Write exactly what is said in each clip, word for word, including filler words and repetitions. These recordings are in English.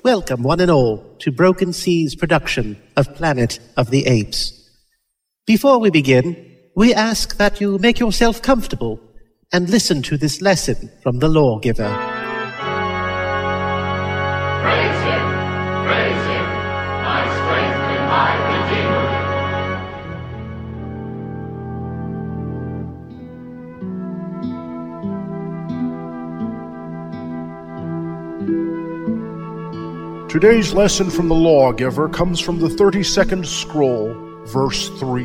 welcome one and all to Broken Sea's production of Planet of the Apes. Before we begin, we ask that you make yourself comfortable and listen to this lesson from the Lawgiver. Praise him, praise him, my strength and my redeemer. Today's lesson from the Lawgiver comes from the thirty-second scroll, verse three.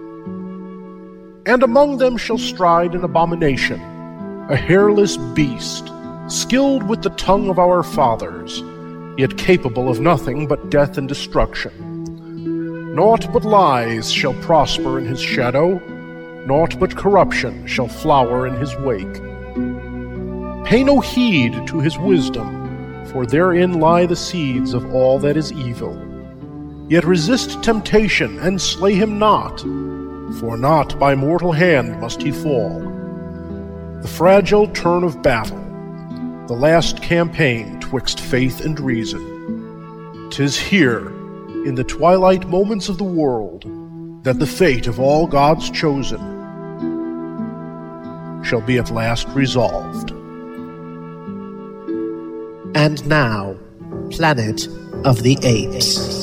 And among them shall stride an abomination, a hairless beast, skilled with the tongue of our fathers, yet capable of nothing but death and destruction. Naught but lies shall prosper in his shadow, naught but corruption shall flower in his wake. Pay no heed to his wisdom, for therein lie the seeds of all that is evil. Yet resist temptation, and slay him not, for not by mortal hand must he fall. The fragile turn of battle, the last campaign twixt faith and reason. 'Tis here, in the twilight moments of the world, that the fate of all God's chosen shall be at last resolved. And now, Planet of the Apes.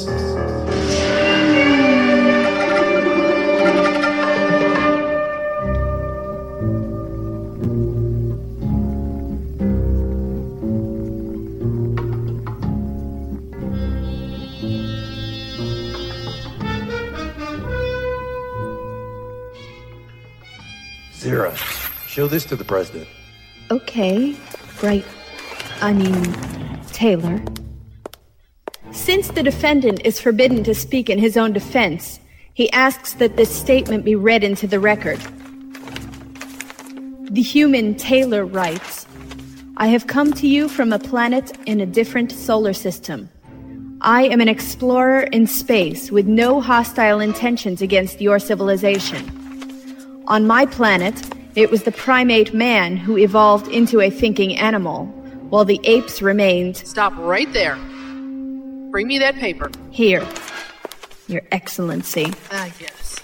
Zira, show this to the president. Okay, Bright. I mean, Taylor. Since the defendant is forbidden to speak in his own defense, he asks that this statement be read into the record. The human Taylor writes, I have come to you from a planet in a different solar system. I am an explorer in space with no hostile intentions against your civilization. On my planet, it was the primate man who evolved into a thinking animal, while the apes remained... Stop right there. Bring me that paper. Here, Your Excellency. Ah, yes.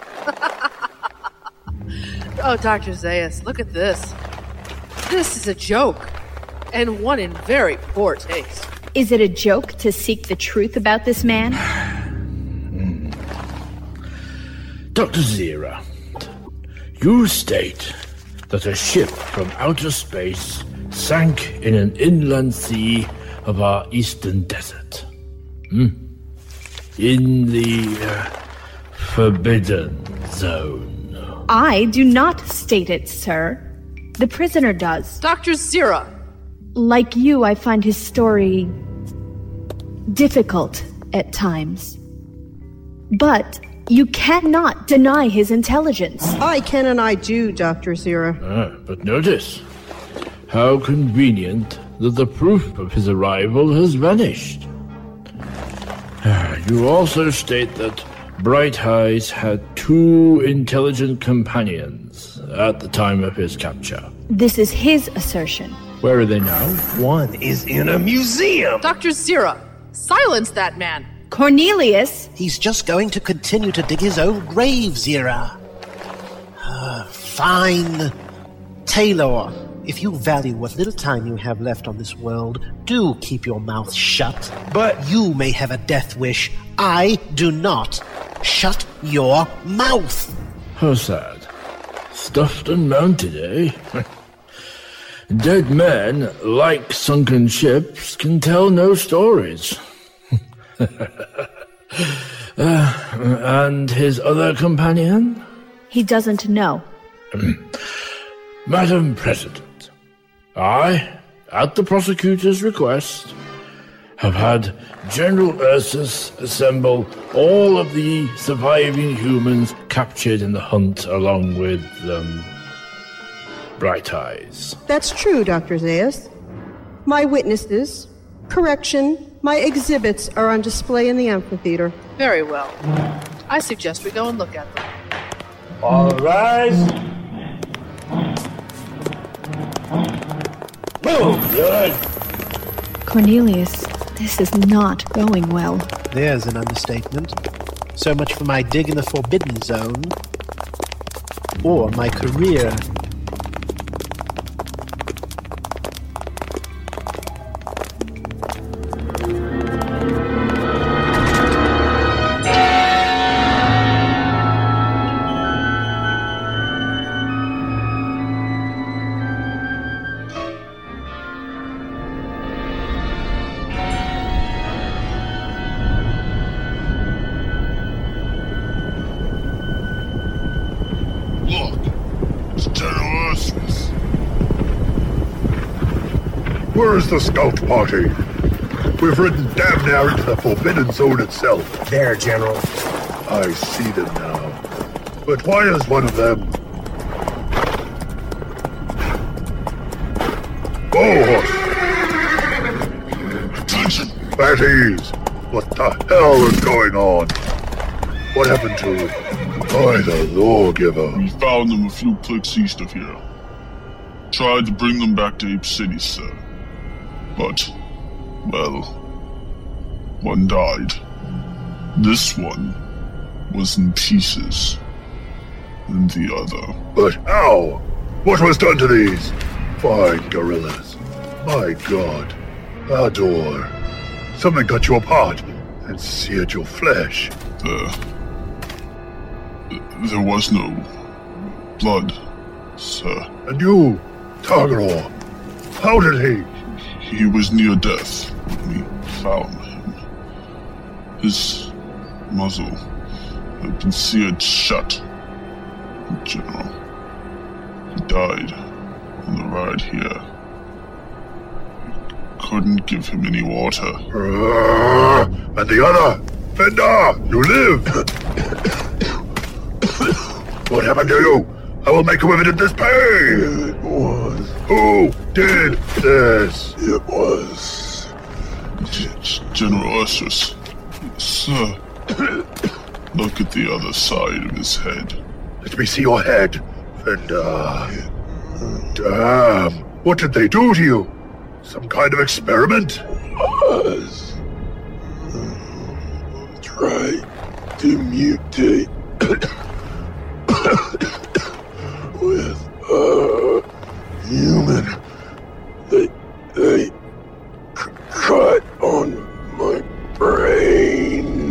Oh, Doctor Zaius, look at this. This is a joke, and one in very poor taste. Is it a joke to seek the truth about this man? mm. Doctor Zira, you state that a ship from outer space sank in an inland sea of our eastern desert. Hmm? In the uh, Forbidden Zone. I do not state it, sir. The prisoner does. Doctor Zira! Like you, I find his story difficult at times. But you cannot deny his intelligence. I can and I do, Doctor Zira. Ah, but notice, how convenient that the proof of his arrival has vanished. You also state that Bright Eyes had two intelligent companions at the time of his capture. This is his assertion. Where are they now? One is in a museum. Doctor Zira, silence that man. Cornelius! He's just going to continue to dig his own grave, Zira. Uh, fine. Taylor, if you value what little time you have left on this world, do keep your mouth shut. But you may have a death wish. I do not. Shut your mouth. How sad. Stuffed and mounted, eh? Dead men, like sunken ships, can tell no stories. uh, and his other companion? He doesn't know. Madam President, I, at the prosecutor's request, have had General Ursus assemble all of the surviving humans captured in the hunt along with, um, Bright Eyes. That's true, Doctor Zaius. My witnesses, correction, my exhibits are on display in the amphitheater. Very well. I suggest we go and look at them. All rise. Move, good. Cornelius, This is not going well. There's an understatement. So much for my dig in the Forbidden Zone. Or my career. Where's the scout party? We've ridden damn near into the Forbidden Zone itself. There, General. I see them now. But why is one of them... Warhorse! Attention! At ease! What the hell is going on? What happened to... By the lawgiver? We found them a few clicks east of here. Tried to bring them back to Ape City, sir. But, well, one died. This one was in pieces. And the other... But how? What was done to these? Fine gorillas. My god. Ador. Something cut you apart and seared your flesh. There... There was no blood, sir. And you, Targaror, how did he... He was near death when we found him. His muzzle had been seared shut. General, he died on the ride here. We couldn't give him any water. Uh, and the other? Fendar, you live! What happened to you? I will make you evident this pain! It was... Who did this? It was... G- General Ursus. Sir, look at the other side of his head. Let me see your head, Fendar. Damn, what did they do to you? Some kind of experiment? Was... Tried to mutate... with a human. They they c- cut on my brain.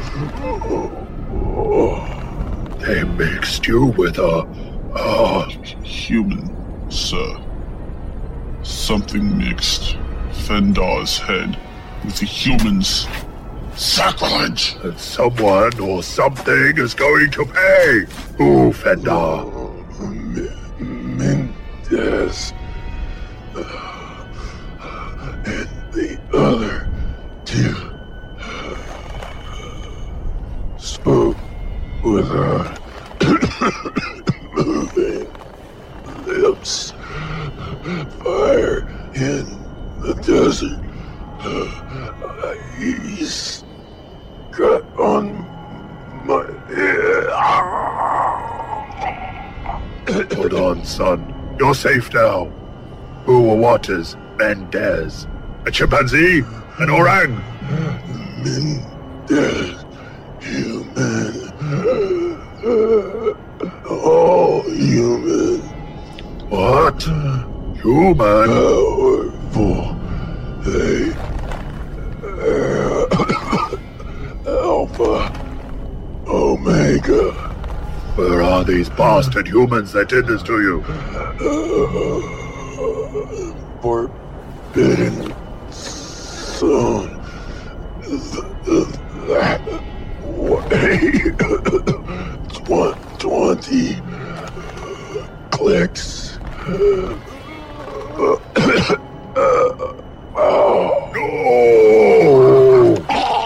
They mixed you with a a human, sir. Something mixed Fendar's head with the humans. Sacrilege! And someone or something is going to pay. Who, Fendar? Mendez. Uh, and the other two spoke without moving lips. Fire in the desert. Uh, he's got on my head. Hold on, son. You're safe now. Who or what is Mendez? A chimpanzee? An orang? Mendez. Human. All human. What? Human? Powerful. They... Alpha. Omega. Where are these bastard humans that did this to you? Uh, forbidden Zone. That way. Tw- Twenty clicks. Oh. No!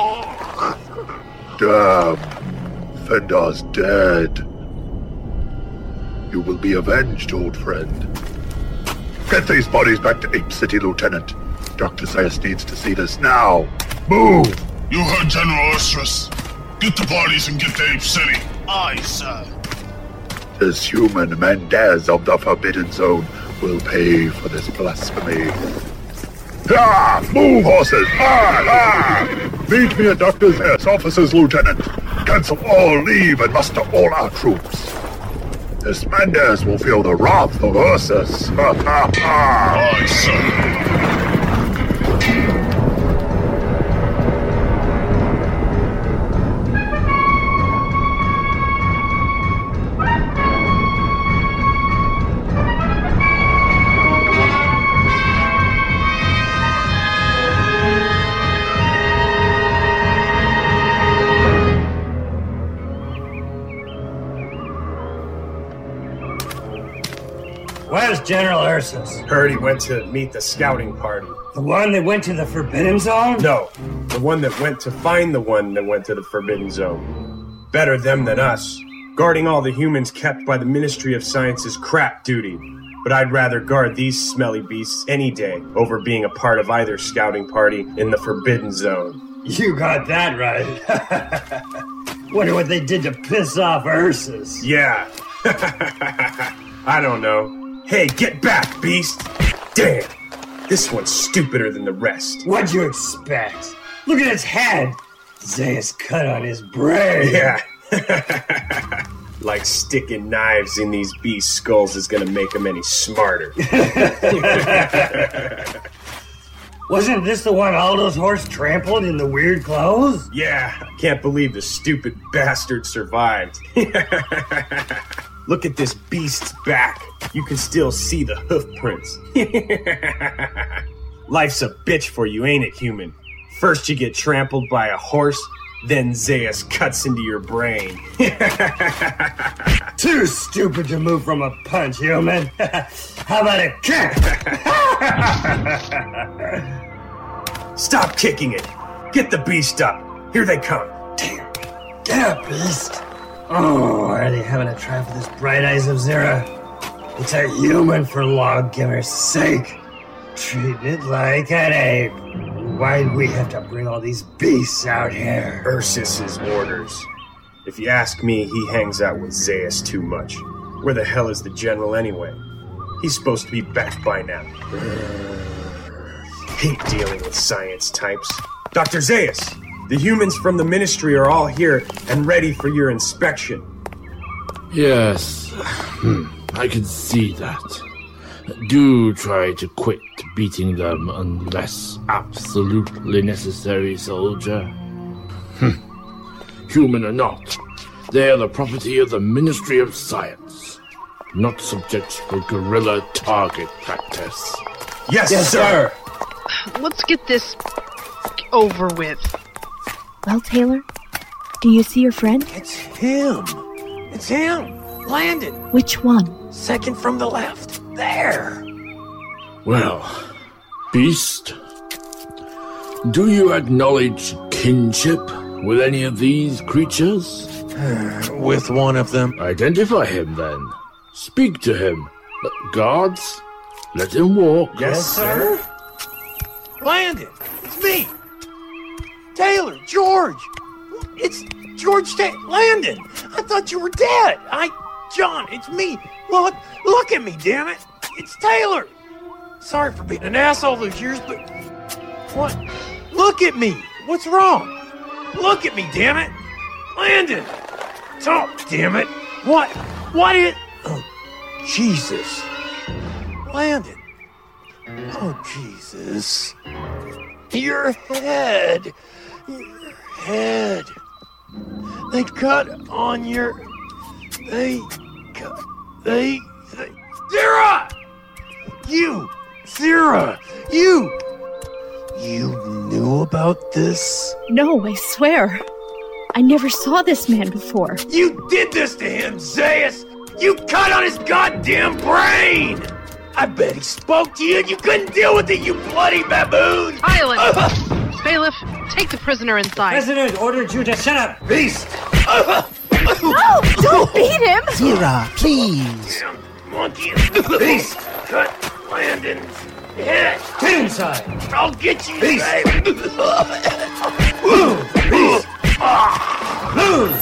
Damn. Fendar's dead. You will be avenged, old friend. Get these bodies back to Ape City, Lieutenant. Doctor Zaius needs to see this now. Move! You heard General Ursus. Get the bodies and get to Ape City. Aye, sir. This human Mendez of the Forbidden Zone will pay for this blasphemy. Ah, move, horses! Ah, ah! Meet me at Doctor Zayas' offices, Lieutenant. Cancel all leave and muster all our troops. This Mendez will feel the wrath of Ursus. Ha ha ha! Aye, sir. Where's General Ursus? Heard he went to meet the scouting party. The one that went to the Forbidden Zone? No, the one that went to find the one that went to the Forbidden Zone. Better them than us. Guarding all the humans kept by the Ministry of Science is crap duty. But I'd rather guard these smelly beasts any day over being a part of either scouting party in the Forbidden Zone. You got that right. Wonder what they did to piss off Ursus. Yeah. I don't know. Hey, get back, beast! Damn! This one's stupider than the rest. What'd you expect? Look at its head! Zayas cut on his brain! Yeah. Like sticking knives in these beast skulls is gonna make them any smarter. Wasn't this the one Aldo's horse trampled in the weird clothes? Yeah, I can't believe the stupid bastard survived. Look at this beast's back. You can still see the hoof prints. Life's a bitch for you, ain't it, human? First you get trampled by a horse, then Zayas cuts into your brain. Too stupid to move from a punch, human. How about a kick? Stop kicking it. Get the beast up. Here they come. Damn. Get up, beast. Oh, are they having a try for this Bright Eyes of Zira? It's a human for Lawgiver's sake. Treat it like an ape. Why'd we have to bring all these beasts out here? Ursus's orders. If you ask me, he hangs out with Zayas too much. Where the hell is the general anyway? He's supposed to be back by now. Hate dealing with science types. Doctor Zayas! The humans from the Ministry are all here and ready for your inspection. Yes, I can see that. Do try to quit beating them unless absolutely necessary, soldier. Human or not, they are the property of the Ministry of Science, not subject for guerrilla target practice. Yes, yes sir! Let's get this over with. Well, Taylor, do you see your friend? It's him. It's him. Landon. Which one? Second from the left. There. Well, Beast, do you acknowledge kinship with any of these creatures? With one of them. Identify him, then. Speak to him. Guards, let him walk. Yes, sir. Landon, it's me. Taylor, George. It's George Ta- Landon. I thought you were dead. I, John, it's me. Look, look at me, damn it. It's Taylor. Sorry for being an asshole those years, but what? Look at me. What's wrong? Look at me, damn it. Landon. Talk, damn it. What? What is? Oh, Jesus. Landon. Oh, Jesus. Your head. Your head. They cut on your... They cut... They... they Zira! You! Zira! You! You knew about this? No, I swear. I never saw this man before. You did this to him, Zayas! You cut on his goddamn brain! I bet he spoke to you and you couldn't deal with it, you bloody baboon! Silence! Uh, Bailiff, take the prisoner inside. President ordered you to shut up, beast! No! Don't beat him! Zira, please! Damn monkey! Beast! Cut Landon's head! Get inside! I'll get you, beast! baby! Move! Beast! Move!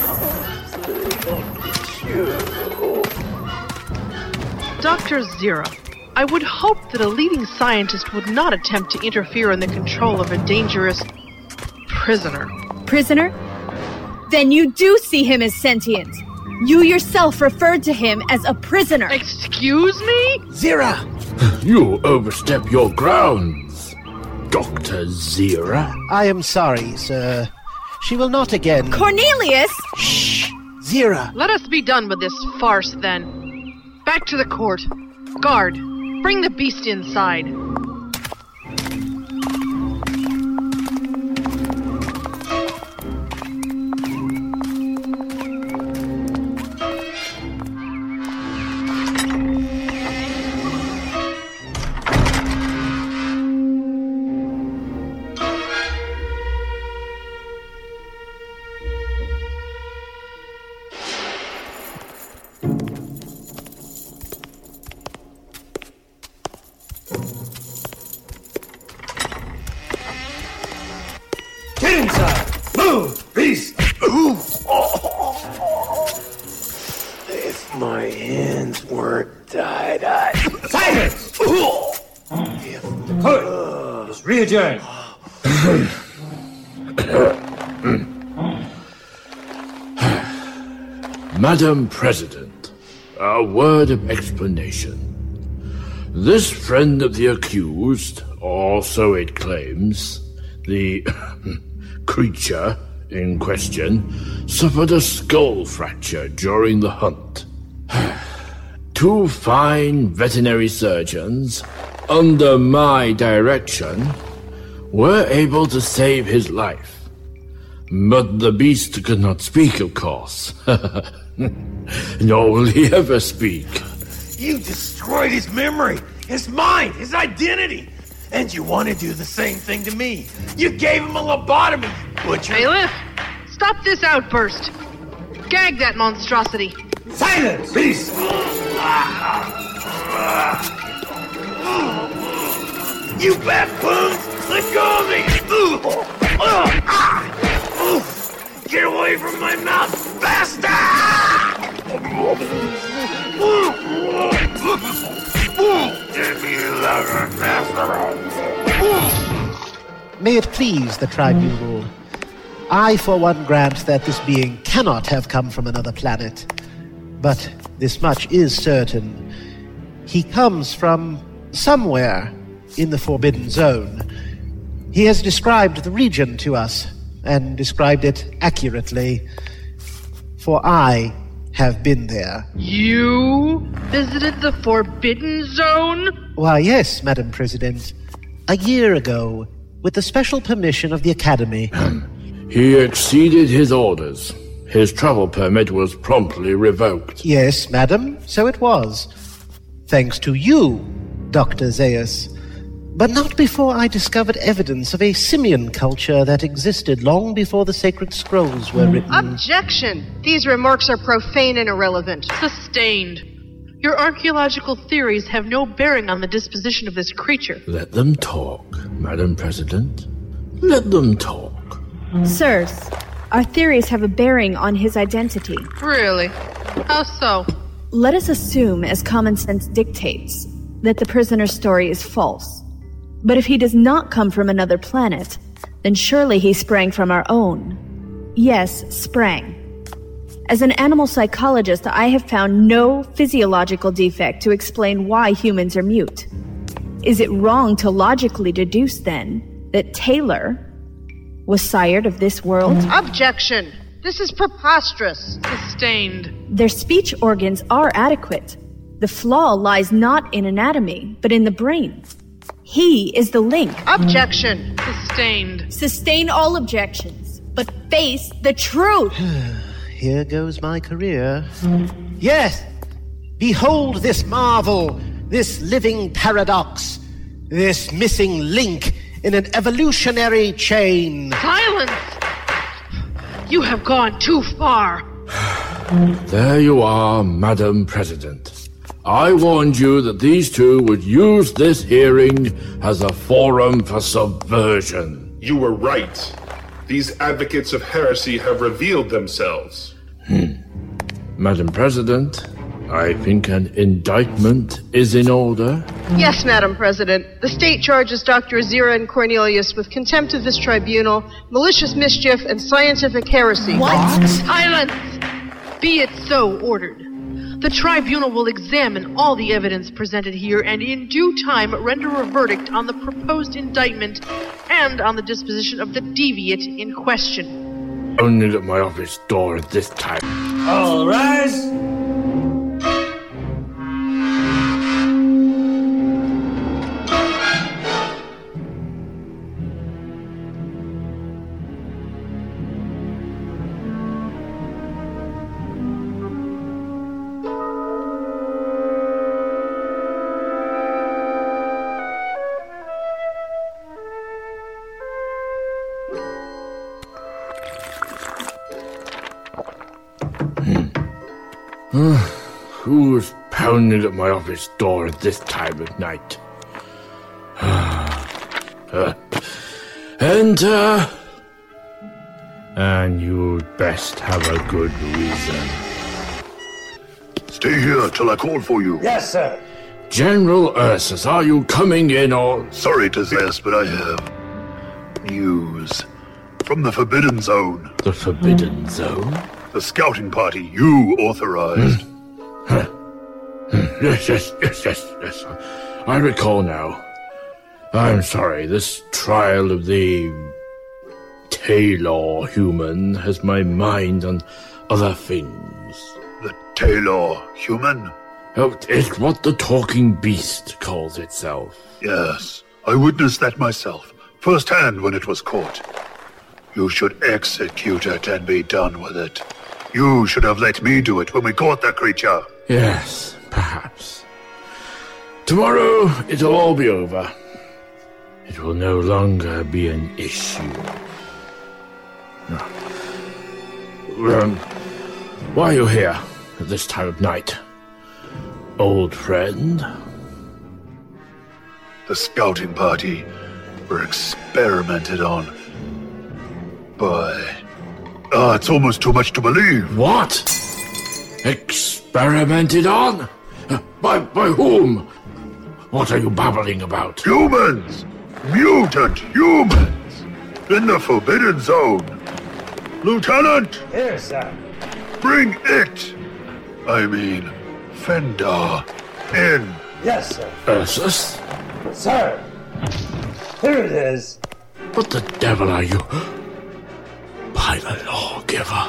Doctor Zira, I would hope that a leading scientist would not attempt to interfere in the control of a dangerous prisoner. Prisoner? Then you do see him as sentient. You yourself referred to him as a prisoner. Excuse me? Zira! You overstep your grounds, Doctor Zira. I am sorry, sir. She will not again... Cornelius! Shh! Zira! Let us be done with this farce, then. Back to the court. Guard, bring the beast inside. Get inside! Move! Beast! If my hands weren't tied, I'd... Silence! The court is readjourned. Madam President, a word of explanation. This friend of the accused, or so it claims, the creature in question, suffered a skull fracture during the hunt. Two fine veterinary surgeons, under my direction, were able to save his life. But the beast could not speak, of course. Nor will he ever speak. You destroyed his memory, his mind, his identity. And you want to do the same thing to me. You gave him a lobotomy, butcher. Bailiff, stop this outburst. Gag that monstrosity. Silence, beast! You baboons! Let go of me! Get away from my mouth, bastard! May it please the tribunal, I for one grant that this being cannot have come from another planet. But this much is certain. He comes from somewhere in the Forbidden Zone. He has described the region to us, and described it accurately. For I have been there. You visited the Forbidden Zone? Why, yes, Madam President. A year ago, with the special permission of the Academy. He exceeded his orders. His travel permit was promptly revoked. Yes, madam, so it was. Thanks to you, Doctor Zaius. But not before I discovered evidence of a simian culture that existed long before the sacred scrolls were written. Objection! These remarks are profane and irrelevant. Sustained. Your archaeological theories have no bearing on the disposition of this creature. Let them talk, Madam President. Let them talk. Sirs, our theories have a bearing on his identity. Really? How so? Let us assume, as common sense dictates, that the prisoner's story is false. But if he does not come from another planet, then surely he sprang from our own. Yes, sprang. As an animal psychologist, I have found no physiological defect to explain why humans are mute. Is it wrong to logically deduce, then, that Taylor was sired of this world? Objection! This is preposterous. Sustained. Their speech organs are adequate. The flaw lies not in anatomy, but in the brain. He is the link. Objection! Sustained. Sustain all objections, but face the truth. Here goes my career. Yes! Behold this marvel, this living paradox, this missing link in an evolutionary chain. Silence! You have gone too far. There you are, Madam President. I warned you that these two would use this hearing as a forum for subversion. You were right. These advocates of heresy have revealed themselves. Hmm. Madam President, I think an indictment is in order. Yes, Madam President. The state charges Doctor Azira and Cornelius with contempt of this tribunal, malicious mischief, and scientific heresy. What? Silence! Be it so ordered. The tribunal will examine all the evidence presented here and in due time render a verdict on the proposed indictment and on the disposition of the deviate in question. Only at my office door at this time. All rise! Who's pounding at my office door at this time of night? uh, enter! And you'd best have a good reason. Stay here till I call for you. Yes, sir. General Ursus, are you coming in or... Sorry to say this, but I have news from the Forbidden Zone. The Forbidden Zone? The scouting party you authorized. Yes, yes, yes, yes, yes. I recall now. I'm sorry, this trial of the Taylor human has my mind on other things. The Taylor human? Oh, it's what the talking beast calls itself. Yes, I witnessed that myself, firsthand when it was caught. You should execute it and be done with it. You should have let me do it when we caught that creature. Yes, perhaps. Tomorrow it'll all be over. It will no longer be an issue. Um, why are you here at this time of night, old friend? The scouting party were experimented on by... Ah, uh, it's almost too much to believe. What? Experimented on? Uh, by, by whom? What are you babbling about? Humans! Mutant humans! In the Forbidden Zone! Lieutenant! Here, sir. Bring it! I mean, Fendar in. Yes, sir. Ursus? Sir! Here it is. What the devil are you? By the lawgiver.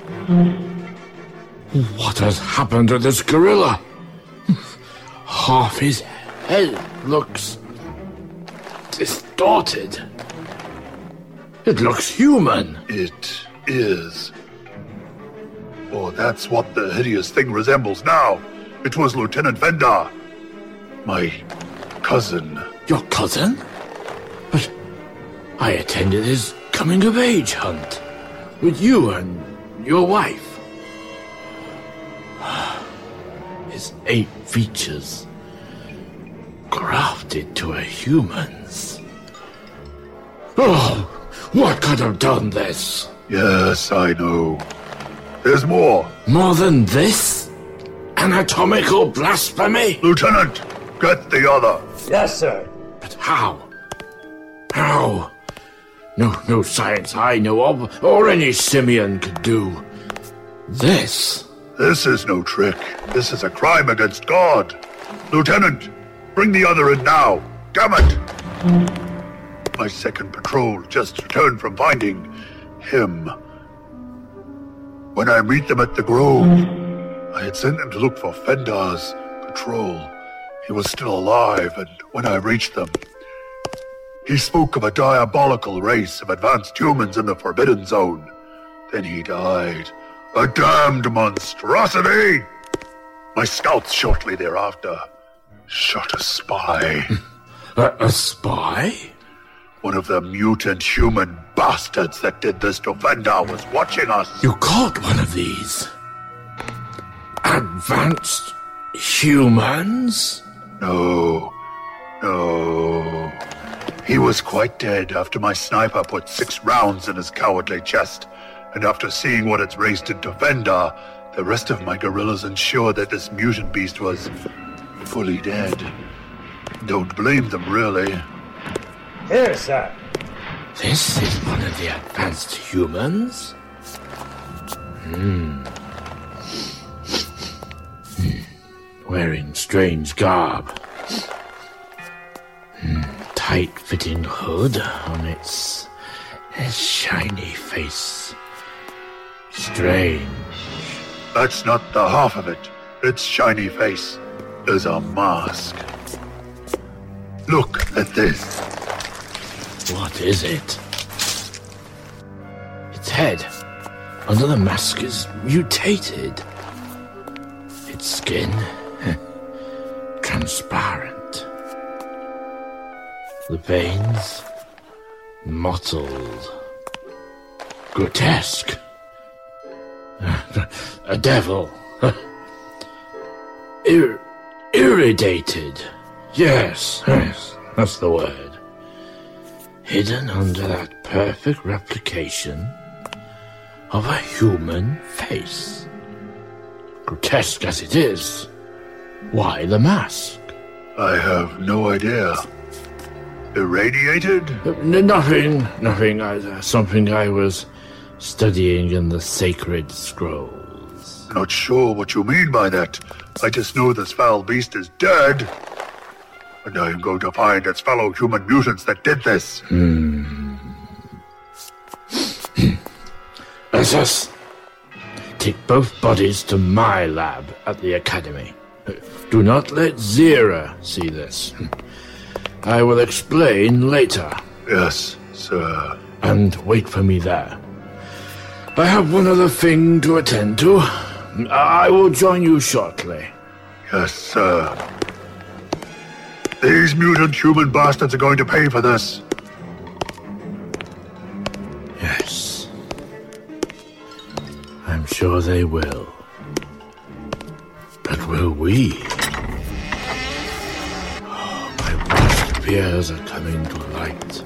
What has happened to this gorilla? Half his head looks distorted. It looks human. It is. Or that's what the hideous thing resembles now. It was Lieutenant Fendar. My cousin. Your cousin? But I attended his coming-of-age hunt with you and your wife. His eight features grafted to a human's. Oh, what could have done this? Yes, I know. There's more. More than this? Anatomical blasphemy? Lieutenant, get the other. Yes, sir. But how? How? No, no science I know of, or any simian could do. This? This is no trick. This is a crime against God. Lieutenant, bring the other in now. Damn it! My second patrol just returned from finding him. When I meet them at the Grove, I had sent them to look for Fendar's patrol. He was still alive, and when I reached them, he spoke of a diabolical race of advanced humans in the Forbidden Zone. Then he died. A damned monstrosity! My scouts shortly thereafter shot a spy. a, a spy? One of the mutant human bastards that did this to Fendar was watching us. You caught one of these? Advanced humans? No. No. He was quite dead after my sniper put six rounds in his cowardly chest, and after seeing what it's raced into Fendar, The rest of my guerrillas ensured that this mutant beast was fully dead. Don't blame them, really. Here, sir. This is one of the advanced humans? Hmm. hmm. Wearing strange garb. Hmm. Tight-fitting hood on its, its shiny face. Strange. That's not the half of it. Its shiny face is a mask. Look at this. What is it? Its head under the mask is mutated. Its skin transparent. The veins mottled. Grotesque. A devil. Ir- irradiated. Yes, yes, that's the word. Hidden under that perfect replication of a human face. Grotesque as it is, why the mask? I have no idea. Irradiated? Uh, n- nothing, nothing. I, uh, something I was studying in the sacred scrolls. Not sure what you mean by that. I just know this foul beast is dead. And I am going to find its fellow human mutants that did this. Hmm. Let us take both bodies to my lab at the Academy. Do not let Zira see this. I will explain later. Yes, sir. And wait for me there. I have one other thing to attend to. I will join you shortly. Yes, sir. These mutant human bastards are going to pay for this. Yes. I'm sure they will. But will we? Oh, my worst fears are coming to light.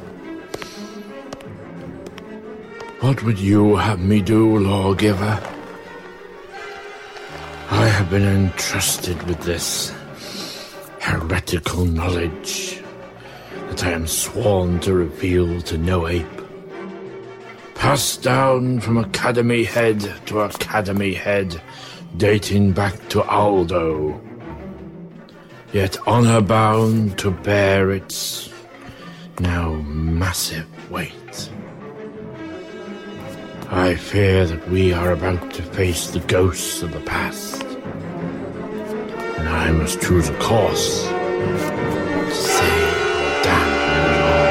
What would you have me do, lawgiver? I have been entrusted with this heretical knowledge that I am sworn to reveal to no ape. Passed down from Academy head to Academy head, dating back to Aldo. Yet honor-bound to bear its now massive weight. I fear that we are about to face the ghosts of the past. And I must choose a course to save or damn us all.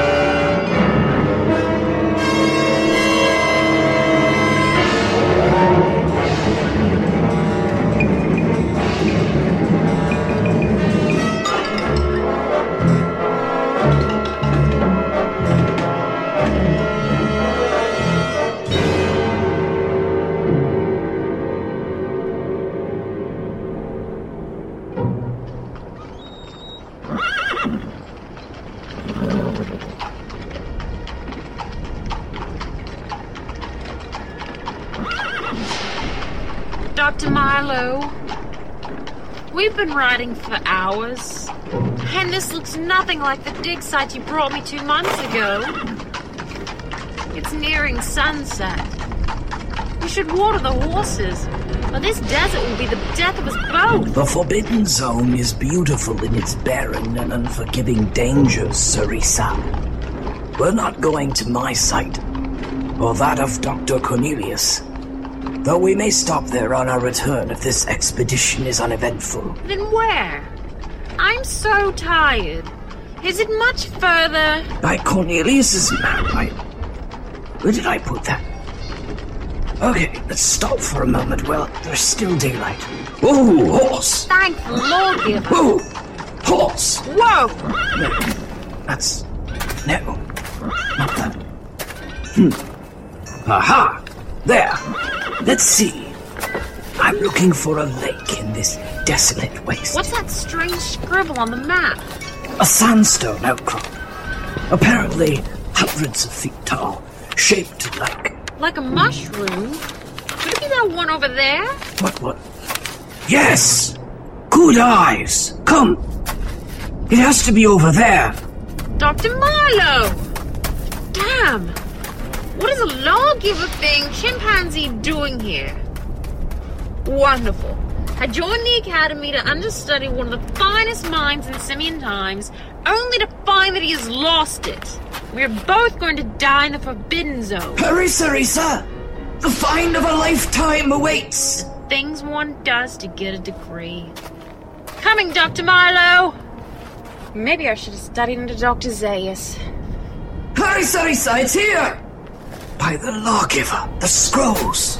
Doctor Milo, we've been riding for hours, and this looks nothing like the dig site you brought me two months ago. It's nearing sunset. We should water the horses, or this desert will be the death of us both. The Forbidden Zone is beautiful in its barren and unforgiving dangers, Sarisa. We're not going to my site, or that of Doctor Cornelius. Though we may stop there on our return if this expedition is uneventful. Then where? I'm so tired. Is it much further? By Cornelius's map, I... Where did I put that? Okay, let's stop for a moment. Well, there's still daylight. Whoa, horse! Thank the Lord, giver. Whoa! Horse! Whoa! No, that's... No, not that. Hmm. Aha! There! Let's see. I'm looking for a lake in this desolate waste. What's that strange scribble on the map? A sandstone outcrop. Apparently hundreds of feet tall, shaped like... Like a mushroom? Could it be that one over there? What, what? Yes! Good eyes! Come! It has to be over there! Doctor Milo! Damn! What is a lawgiver thing chimpanzee doing here? Wonderful. I joined the academy to understudy one of the finest minds in simian times, only to find that he has lost it. We're both going to die in the Forbidden Zone. Hurry, Sarisa! The find of a lifetime awaits! The things one does to get a degree. Coming, Doctor Milo! Maybe I should have studied under Doctor Zaius. Hurry, Sarisa, it's here! By the lawgiver, the scrolls.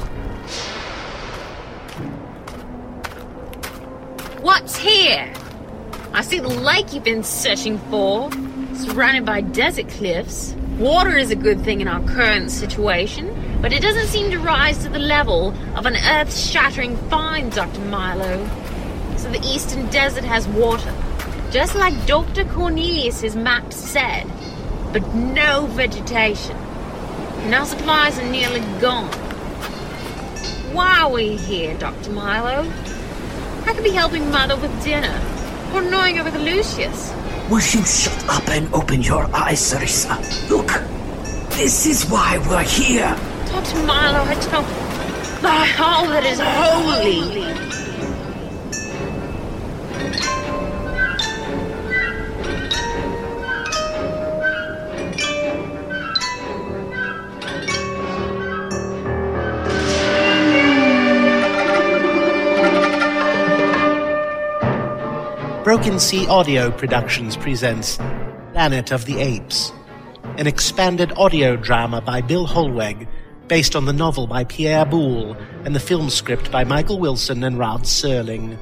What's here? I see the lake you've been searching for, surrounded by desert cliffs. Water is a good thing in our current situation, but it doesn't seem to rise to the level of an earth-shattering find, Doctor Milo. So the eastern desert has water, just like Doctor Cornelius's map said, but no vegetation. And our supplies are nearly gone. Why are we here, Doctor Milo? I could be helping Mother with dinner, or gnawing over the Lucius. Will you shut up and open your eyes, Sarisa? Look, this is why we're here. Doctor Milo, I don't... By all that is holy... Broken Sea Audio Productions presents Planet of the Apes, an expanded audio drama by Bill Holweg, based on the novel by Pierre Boulle and the film script by Michael Wilson and Rod Serling.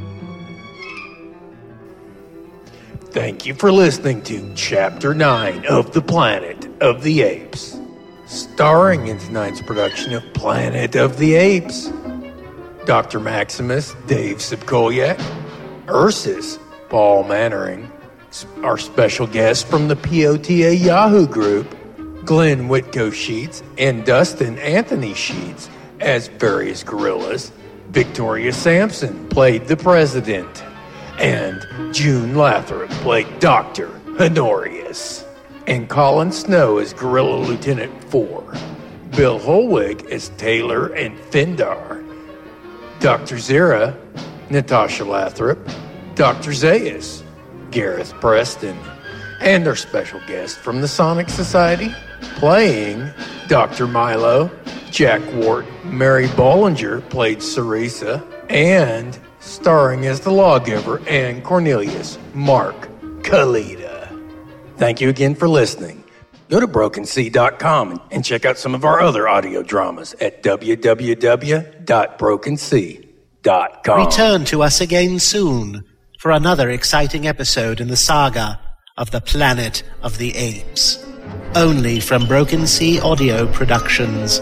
Thank you for listening to Chapter nine of The Planet of the Apes, starring in tonight's production of Planet of the Apes, Doctor Maximus, Dave Sipkoliak, Ursus, Paul Mannering, our special guest from the P O T A Yahoo group, Glenn Whitco Sheets, and Dustin Anthony Sheets as various gorillas. Victoria Sampson played the president, and June Lathrop played Doctor Honorius, and Colin Snow as Gorilla Lieutenant four, Bill Holweg as Taylor and Findar, Doctor Zira, Natasha Lathrop, Doctor Zaius, Gareth Preston, and our special guest from the Sonic Society, playing Doctor Milo, Jack Wart, Mary Bollinger played Sarisa, and starring as the lawgiver and Cornelius, Mark Kalita. Thank you again for listening. Go to broken sea dot com and check out some of our other audio dramas at w w w dot broken sea dot com. Return to us again soon for another exciting episode in the saga of the Planet of the Apes. Only from Broken Sea Audio Productions.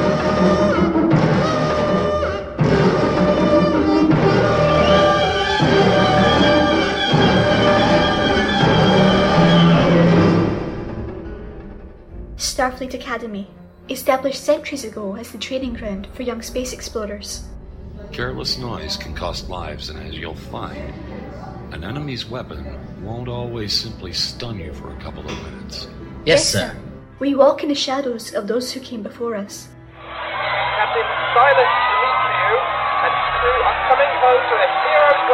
Starfleet Academy, established centuries ago as the training ground for young space explorers. Careless noise can cost lives, and as you'll find, an enemy's weapon won't always simply stun you for a couple of minutes. Yes, sir. We walk in the shadows of those who came before us. Captain Silas Demetriou and crew are coming home with a hero's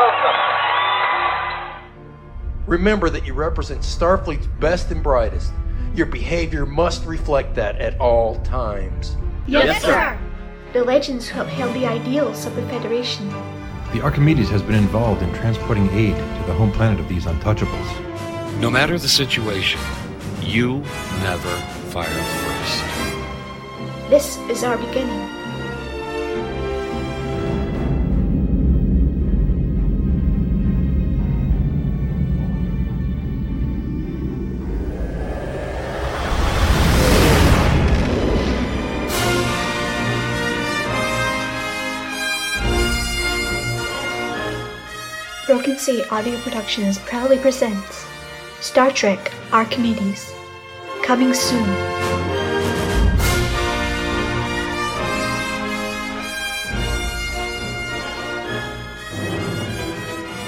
welcome. Remember that you represent Starfleet's best and brightest. Your behavior must reflect that at all times. Yes, yes sir. sir. The legends who upheld the ideals of the Federation. The Archimedes has been involved in transporting aid to the home planet of these untouchables. No matter the situation, you never fire first. This is our beginning. Broken Sea Audio Productions proudly presents Star Trek Archimedes. Coming soon.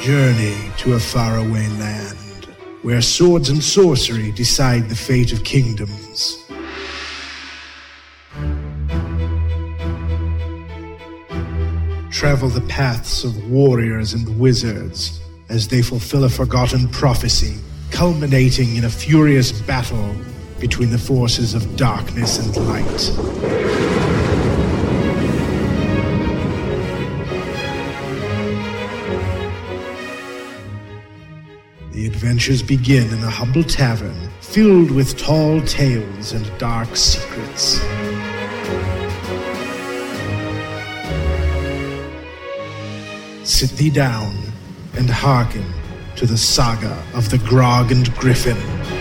journey to a faraway land, where swords and sorcery decide the fate of kingdoms. Travel the paths of warriors and wizards as they fulfill a forgotten prophecy, culminating in a furious battle between the forces of darkness and light. The adventures begin in a humble tavern filled with tall tales and dark secrets. Sit thee down and hearken to the saga of the Grog and Griffin.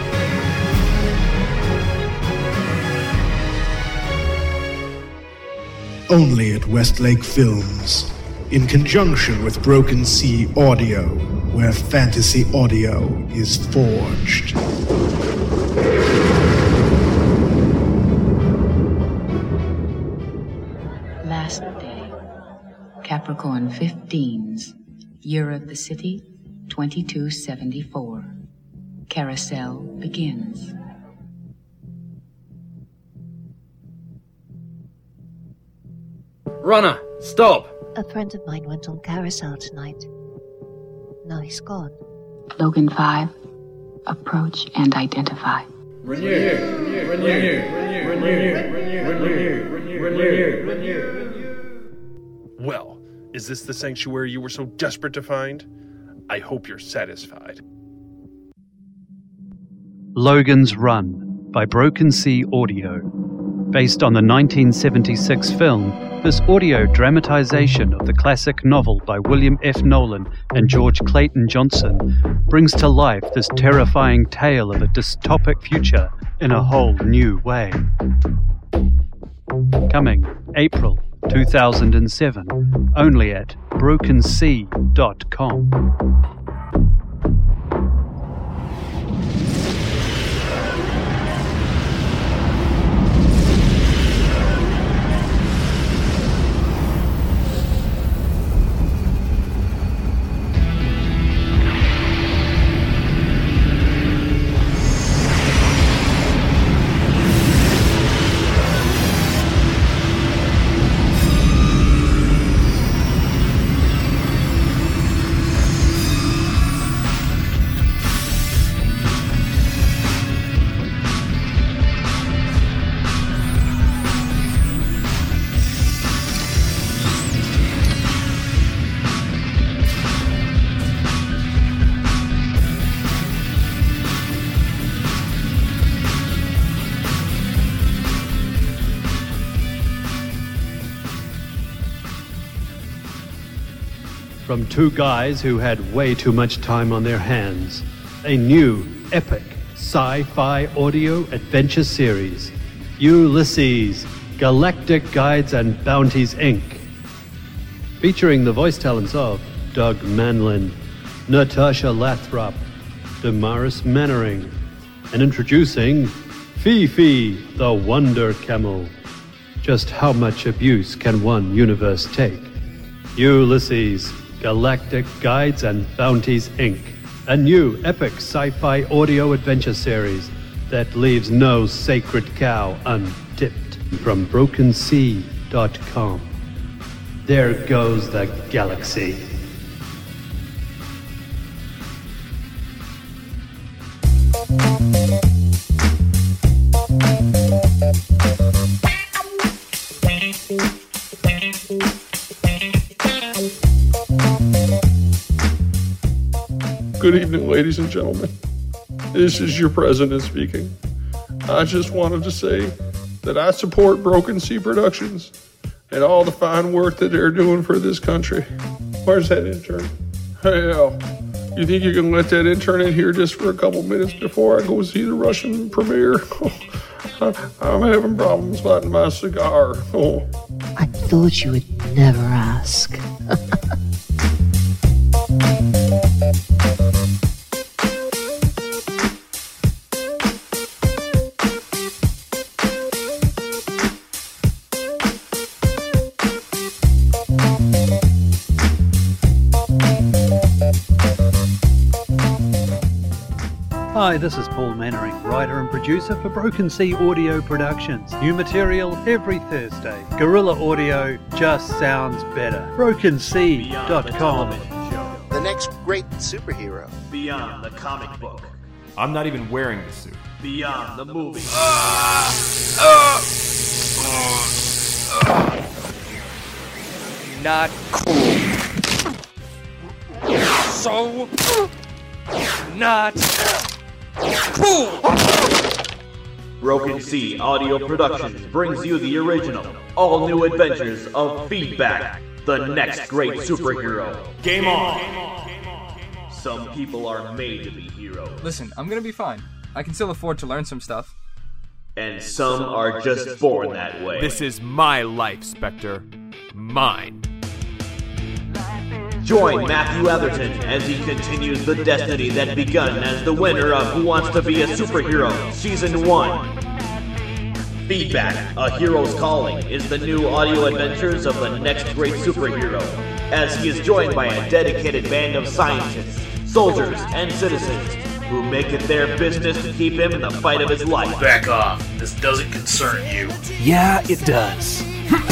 Only at Westlake Films, in conjunction with Broken Sea Audio, where fantasy audio is forged. Last day, Capricorn fifteen's, year of the city, twenty-two seventy-four. Carousel begins. Runner, stop! A friend of mine went on Carousel tonight. Now he's gone. Logan five, approach and identify. Renew, renew, renew, renew, renew, renew, renew, renew. Well, is this the sanctuary you were so desperate to find? I hope you're satisfied. Logan's Run by Broken Sea Audio. Based on the nineteen seventy-six film, this audio dramatization of the classic novel by William F. Nolan and George Clayton Johnson brings to life this terrifying tale of a dystopic future in a whole new way. Coming April two thousand seven, only at broken sea dot com. From two guys who had way too much time on their hands, a new, epic, sci-fi audio adventure series, Ulysses, Galactic Guides and Bounties, Incorporated. Featuring the voice talents of Doug Manlin, Natasha Lathrop, Damaris Mannering, and introducing Fifi, the Wonder Camel. Just how much abuse can one universe take? Ulysses, Galactic Guides and Bounties, Incorporated. A new epic sci-fi audio adventure series that leaves no sacred cow untipped. From broken sea dot com. There goes the galaxy. Good evening, ladies and gentlemen. This is your president speaking. I just wanted to say that I support Broken Sea Productions and all the fine work that they're doing for this country. Where's that intern? Hey, Al, you think you can let that intern in here just for a couple minutes before I go see the Russian premiere? I'm having problems lighting my cigar. Oh. I thought you would never ask. Hi, this is Paul Mannering, writer and producer for Broken Sea Audio Productions. New material every Thursday. Guerrilla Audio just sounds better. broken sea dot com. The next great superhero. Beyond the comic book. I'm not even wearing the suit. Beyond the movie. Uh, uh, uh, not cool. So not cool. Broken Sea Audio Productions brings you the original, all new adventures of Feedback, the next great superhero. Game on! Some people are made to be heroes. Listen, I'm gonna be fine. I can still afford to learn some stuff. And some are just born that way. This is my life, Spectre. Mine. Join Matthew Atherton as he continues the destiny that begun as the winner of Who Wants to Be a Superhero Season one. Feedback, A Hero's Calling, is the new audio adventures of the next great superhero, as he is joined by a dedicated band of scientists, soldiers, and citizens who make it their business to keep him in the fight of his life. Back off. This doesn't concern you. Yeah, it does.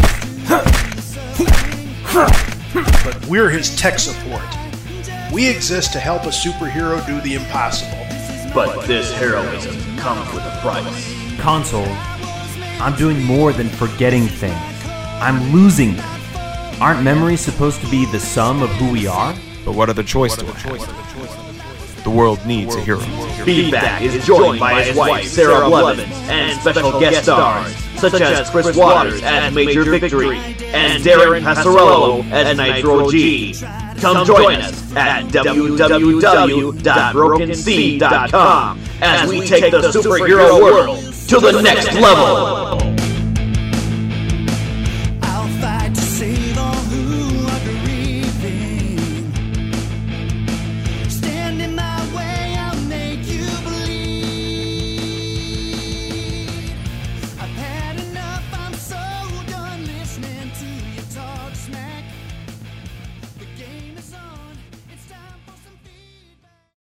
But we're his tech support. We exist to help a superhero do the impossible. But this heroism comes with a price. Console, I'm doing more than forgetting things. I'm losing them. Aren't memories supposed to be the sum of who we are? But what other choice do I have? The world needs a hero. Feedback is joined by his wife, Sarah Blevins, and special guest stars, such as Chris Waters as Major Victory, and Darren Passarello as Nitro G. Come join us at w w w dot broken sea dot com as we take the superhero world to the next level.